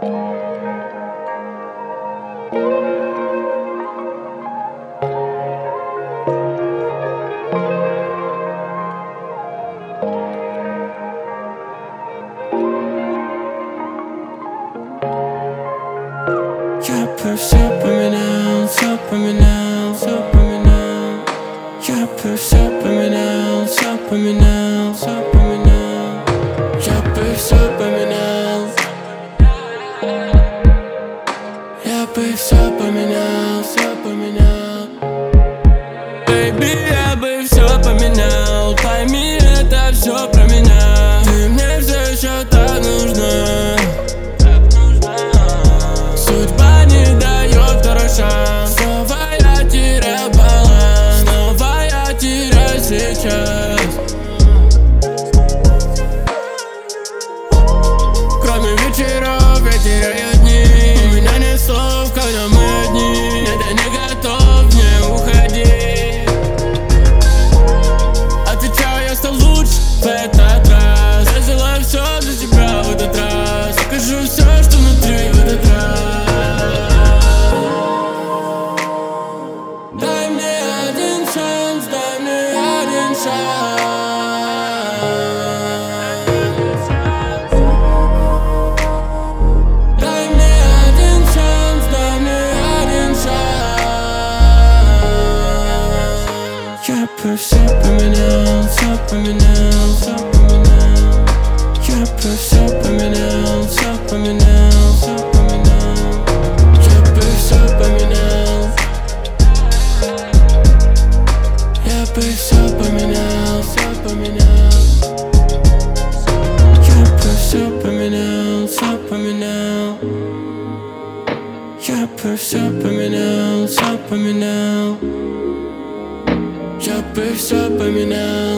Я бы все поменял, все поменял, все поменял. Я бы все поменял, все поменял, все поменял. Я бы все поменял. Я бы все поменял, все поменял. Baby, я бы все поменял. Пойми, это все про меня. Ты мне все еще так нужна. Судьба не дает второй шанс. Снова я теряю баланс. Снова я теряю сейчас. Кроме вечеров я теряю дни. У меня нет слов, когда мы одни. Нет, я не готов, не уходи. Отвечаю, я стал лучше в этот раз. Я сделаю все для тебя в этот раз. Покажу все, что внутри в этот раз. Дай мне один шанс, дай мне один шанс. Дай мне один шанс, дай мне один шанс. Я бы все поменял, все поменял, все поменял. Я бы все поменял, все поменял, все поменял. Я бы все поменял. Я бы все поменял, все поменял. Я бы все поменял, все поменял. Я бы все поменял, все поменял. Я бы все поменял.